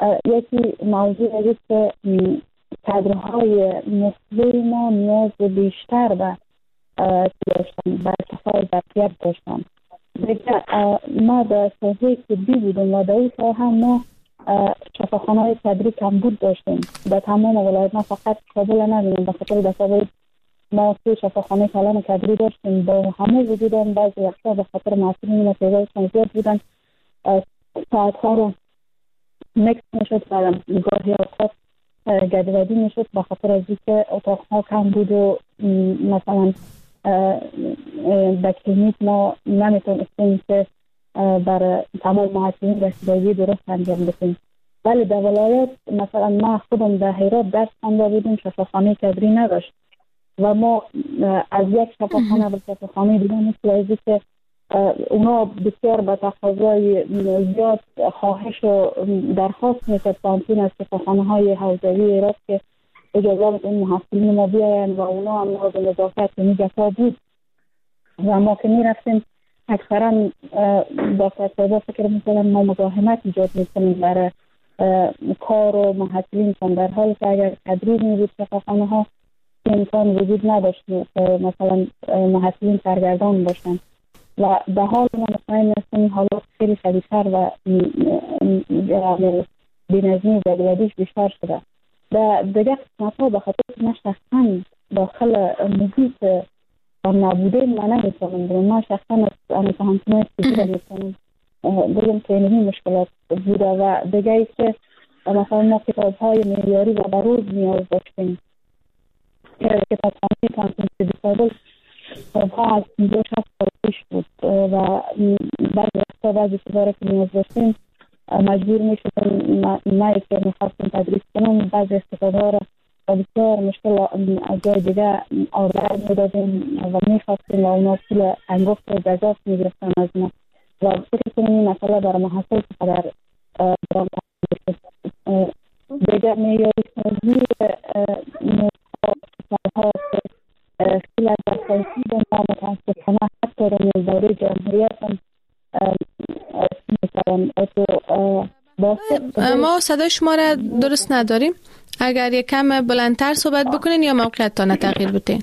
یکی موضوع است که کادرهای مسلح ما نیاز بیشتر به داشتن، به ارتقای ظرفیت داشتن. دیگه ما در ساحه طبی بودیم و در این ساحه ما شفاخانه‌های صدری کمبود داشتیم در تمام ولایت. ما فقط کابل نداریم، به خاطر دستاورد ما 3 شفاخانه کلان صدری داشتیم با همه وجودم. بعضی وقتا به خاطر مسئولین تعدادشان زیاد بودن ساعت‌ها رو مکس میشد و گاهی اوقات گدودی میشد به خاطر از اینکه اتاق‌ها کم بود و مثلا در کلینیک ما نمیتونستیم که برای تمام محصولین رسیدگی درست انجام بدیم. ولی در ولایت مثلا ما خودم در هرات درس خوانده بودیم، شفاخانه صدری نداشت و ما از یک شفاخانه به شفاخانه دیگه مثل از اینکه اونا بسیار به تقاضای زیاد خواهش و درخواست میکرد تامتون از شفاخانه‌های حوزوی هرات که اجازه بده این محصولین ما بیاین و اونا هم لازم نظافت میگفتا بود و ما که میرفتیم اکثرا دکتر صاحبا فکر میکنم ما مزاحمت ایجاد میکنیم برای کار و محصولین کن، در حالی که اگر تدریج میبود شفاخانه ها امکان وجود نداشت مثلا محصولین سرگردان باشن و به حال ما مطمئن هستیم حالات خیلی شدیدتر و بی‌نظمی و بدبودیش بیشتر شده. در دیگه قسمت ها به خاطر من شخصا داخل محیط نبوده ما نمیتونم بریم. ما شخصا از همچنان سیزی نمیتونم بگم که اینهی مشکلات بوده و دیگه ای که مثلا ما کتاب های معیاری و بروز نیاز داشتیم که کتاب خانه تانسون سیدی سابل کتاب ها از 56 سال پیش بود و بعضی سواره که نیاز داشتیم مجبور میشدیم نه که میخواستیم تدریس کنم، بعضی کتاب ها را و بسیار مشکل از جای دیگه آورد میدادیم و میخواستیم و اونا پول انگفت و جزاف میگرفتن از ما و فکر کنیم این مسئله برای محصول چقدر برام دیگه میاری سازی نوزها که خیلی از درخواهی به ما متاسفانه حتی در میزداری جمهوریت هم میترم ما صدای شما را درست نداریم. اگر یک کم بلندتر صحبت بکنین یا موقعیت تا تغییر بدین.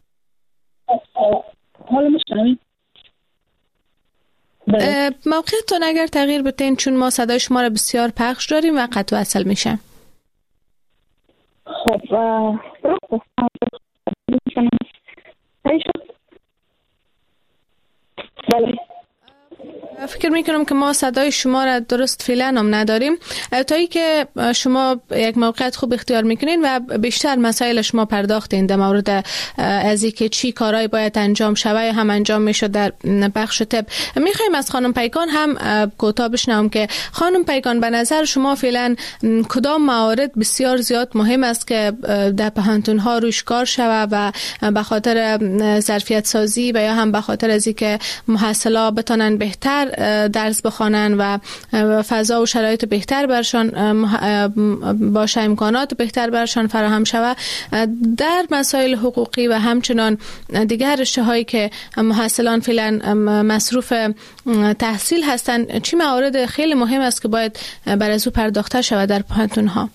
حالا میشنوید؟ موقعیتون اگر تغییر بدین چون ما صدای شما را بسیار پخش داریم و قطع و وصل میشه. خب بله فکر میکنم که ما صدای شما را درست فعلا هم نداریم. تا ای که شما یک موقعیت خوب اختیار میکنین و بیشتر مسائل شما پرداختین در مورد از اینکه چی کارهای باید انجام شود یا هم انجام میشه در بخش طب، میخوایم از خانم پیکان هم کوتاه بشنوم که خانم پیکان به نظر شما فعلا کدام موارد بسیار زیاد مهم است که در پوهنتون ها روش کار شود و به خاطر ظرفیت سازی و یا هم به خاطر از اینکه محصلا بتونن بهتر درس بخوانن و فضا و شرایط بهتر برشان باشه، امکانات بهتر برشان فراهم شود در مسائل حقوقی و همچنان دیگر رشته‌هایی که محصلان فعلا مصروف تحصیل هستند، چی موارد خیلی مهم است که باید بر از او پرداخته شود در پوهنتون‌ها؟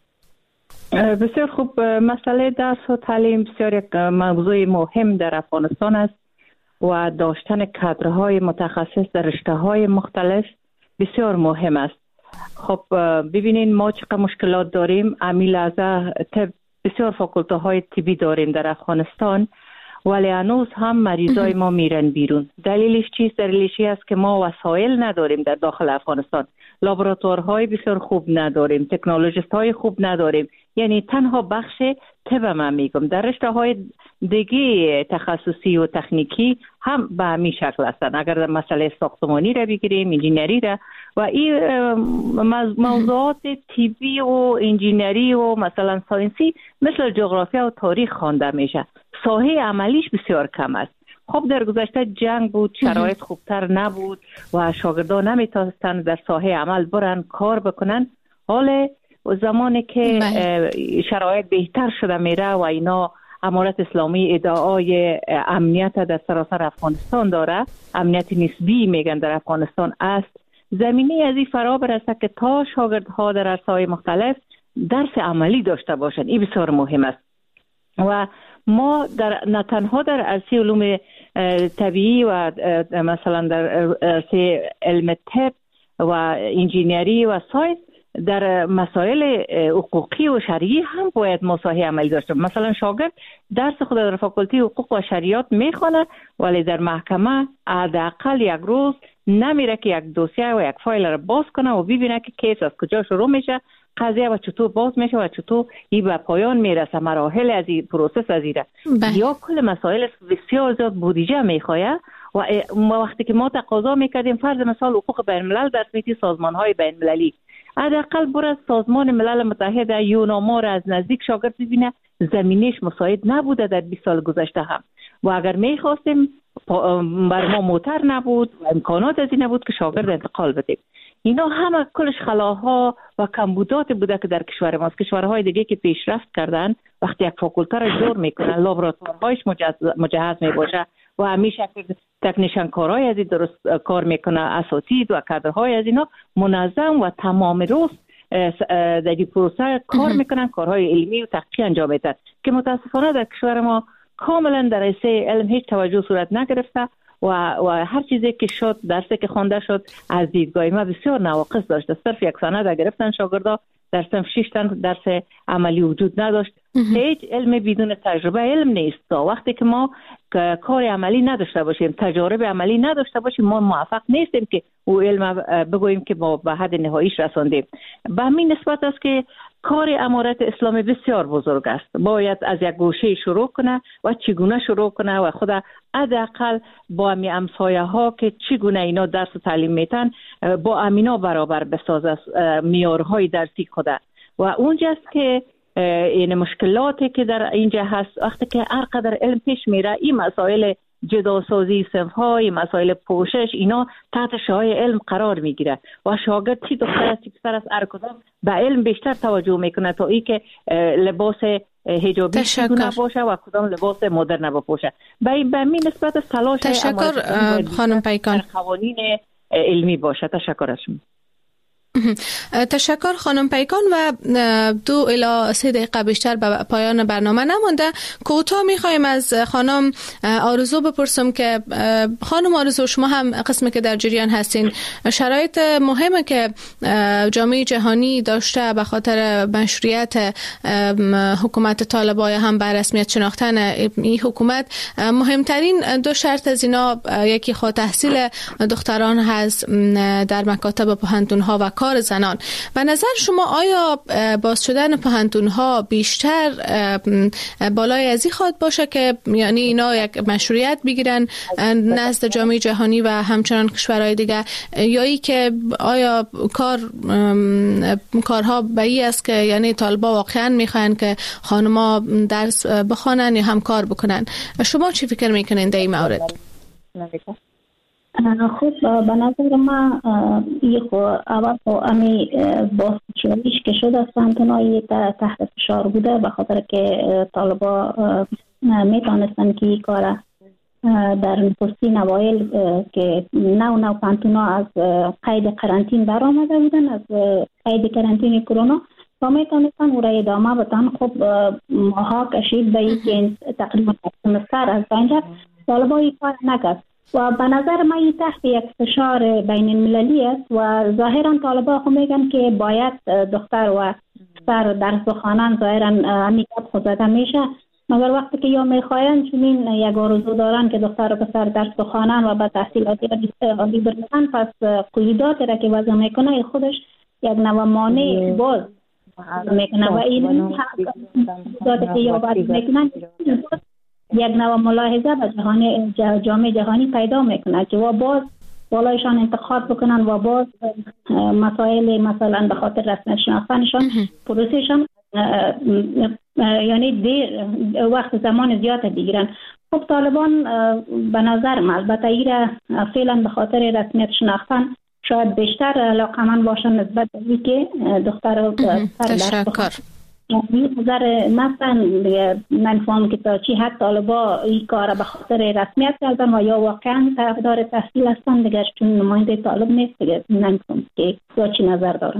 بسیار خوب. مسئله درس و تعلیم بسیار یک موضوع مهم در افغانستان است و داشتن کادرهای متخصص در رشته‌های مختلف بسیار مهم است. خب ببینین ما چقدر مشکلات داریم. امیل از طب بسیار فاکولته طبی داریم در افغانستان ولی هنوز هم مریضای ما میرن بیرون. دلیلش چیست؟ دلیلش است که ما وسایل نداریم در داخل افغانستان. لابراتوارهای بسیار خوب نداریم، تکنولوژیست های خوب نداریم. یعنی تنها بخش طب من میگم، در رشته های دیگه تخصصی و تکنیکی هم به همین شکل هستند. اگر در مسئله ساختمانی را بگیریم، انجینری را و این موضوعات طبی و انجینری و مثلا ساینسی مثل جغرافیا و تاریخ خوانده میشه. ساحه عملیش بسیار کم است. خب در گذشته جنگ بود، شرایط خوبتر نبود و شاگردان نمیتونستند در ساحه عمل برن کار بکنن. حالا زمانی که شرایط بهتر شده میره و اینا، امارت اسلامی ادعای امنیت در سراسر افغانستان داره، امنیت نسبی میگن در افغانستان است، زمینه از این فرا برسه که تا شاگردها در عرصه‌های مختلف درس عملی داشته باشند. این بسیار مهم است و ما نه تنها در عرصه علوم طبیعی و مثلا در عرصه علم طب و انجینیری و ساینس، در مسائل حقوقی و شرعی هم باید مساحه عملی داشته. مثلا شاگرد درس خود در فاکولته حقوق و شریعت میخونه ولی در محکمه حداقل یک روز نمیره که یک دوسیه و یک فایل را باز کنه و ببینه که کیس از کجا شروع میشه، قضیه و چطور باز میشه و چطور این به پایان میرسه، مراحل از این پروسس از این یا کل مسائل بسیار زیاد بودجه میخواه. و وقتی که ما تقاضا میکردیم فرض مثال حقوق بین الملل در سمیتی سازمان های بین المللی، حداقل برای سازمان ملل متحد یوناما را از نزدیک شاگرد ببینه، زمینش مساعد نبوده در 20 سال گذشته هم و اگر میخواستیم بر ما موتر نبود و امکانات از این نبود که شاگرد انتقال بدیم. اینا همه کلش خلاها و کمبودات بوده که در کشور ماست. کشورهای دیگه که پیشرفت کردن وقتی یک فاکولته را جور میکنن لابراتوارهایش مجهز میباشه و همیشه تکنیشن کارهای از این درست کار میکنه، اساتید و کادرهای از اینا منظم و تمام روز در این پروسه کار میکنن، کارهای علمی و تحقیقی انجام میدن که متاسفانه در کشور ما کاملا در حیث علم هیچ توجه صورت نگرفته و هر چیزی که شد، درسی که خوانده شد از دیدگاه ما بسیار نواقص داشت. صرف یک سند گرفتن شاگردا، در صنف 6 تا درس عملی وجود نداشت. هیچ علم بدون تجربه علم نیست. وقتی که ما کار عملی نداشته باشیم، تجارب عملی نداشته باشیم، ما موفق نیستیم که او علم بگوییم که ما به حد نهاییش رساندیم. به همین نسبت است که کار امارت اسلامی بسیار بزرگ است. باید از یک گوشه شروع کنه و چگونه شروع کنه و خود حداقل با امی همسایه ها که چگونه اینا درس و تعلیم میتن با امینا برابر بسازه معیارهای درسی خود. و اونجاست که این مشکلاتی که در اینجا هست وقتی که هر قدر علم پیش میره، این مسائل جداسازی صنف‌های، مسائل پوشش، اینا تحت شعاع علم قرار میگیره و شاگرد چی دختر است چی پسر است هر کدام به علم بیشتر توجه میکنه تا ای که لباس حجابی چگونه باشه و کدام لباس مدرن بپوشه. به این نسبت تلاش تشکر خانم پیکان قوانین علمی باشه. تشکر از شما. تشکر خانم پیکان و 2 الی 3 دقیقه بیشتر به پایان برنامه نمانده. کوتاه میخوایم از خانم آرزو بپرسم که خانم آرزو، شما هم قسمی که در جریان هستین، شرایط مهمه که جامعه جهانی داشته به خاطر مشروعیت حکومت طالبان هم به رسمیت شناختن این حکومت، مهمترین 2 شرط از اینا یکی خود تحصیل دختران هست در مکاتب پوهنتون‌ها و کار زنان. به نظر شما آیا باز شدن پوهنتون‌ها بیشتر بالای از این خواهد باشه که یعنی اینا یک مشروعیت بگیرن نزد جامعه جهانی و همچنان کشورهای دیگه، یا ای که آیا کارها به این است که یعنی طالبا واقعا میخواین که خانم‌ها درس بخوانن یا هم کار بکنن؟ شما چی فکر میکنین در این مورد؟ خب به نظر ما اول امی باز شدنش که شد از پوهنتون‌های تحت فشار بوده به خاطر که طالبا میتونستن که این کار در نخستین اوایل که نو پوهنتون‌ها از قید قرنطین در آمده بودن، از قید قرنطین کرونا و میتونستن او را ادامه بدن. خب ماها کشید به این که تقریبا سمستر از اینجا طالبا این کار نکرد و به نظر من این تحت یک فشار بین المللی است و ظاهرا طالبان خود میگن که باید دختر و پسر درس بخوانن، ظاهرا همیکت خود زده میشه، مگر وقتی که یا میخواین چنین یک آرزو دارن که دختر و پسر درس بخوانن و به تحصیلات عالی برسن، پس قیودات را که وضع میکنه خودش یک نوع مانع باز میکنه و این قیوداتی که یا باز میکنن یک نوع ملاحظه به جامعه جهانی پیدا میکنه که و باز بالایشان انتخاب بکنن و باز مسائل مثلا به خاطر رسمیت شناختنشان پروسهشان یعنی دیر وقت زمان زیاد بگیرن. خب طالبان به نظر من البته ایره فعلا به خاطر رسمیت شناختن شاید بیشتر علاقمند باشن نسبت به که دختر و پسر درس بخونن نظر مثلا من فهم که تا چی حد طالبا این کار به خاطر رسمیت کردن و یا واقعا طرفدار تحصیل هستن دیگر چون نماینده طالب نیست دیگر نمی‌فهم که یا چی نظر دارن.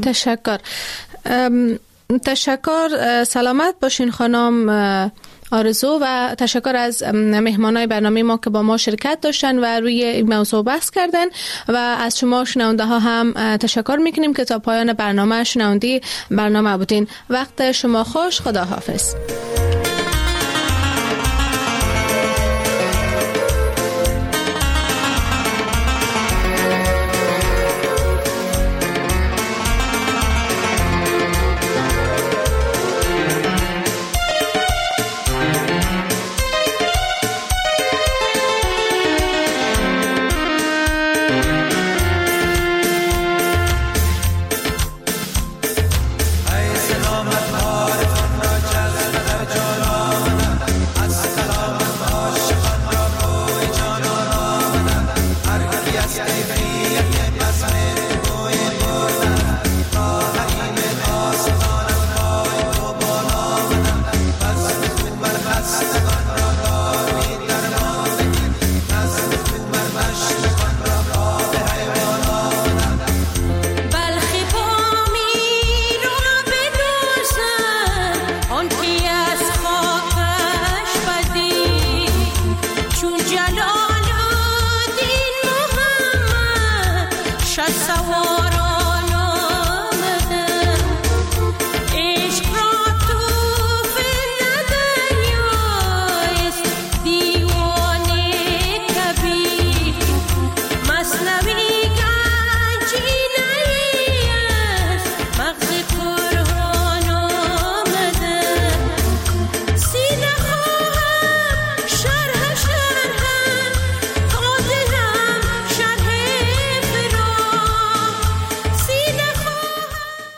تشکر. سلامت باشین خانم آرزو و تشکر از مهمانای برنامه ما که با ما شرکت داشتن و روی این موضوع بحث کردن و از شما شنونده ها هم تشکر میکنیم که تا پایان برنامه شنوندی برنامه بودین. وقت شما خوش. خدا حافظ.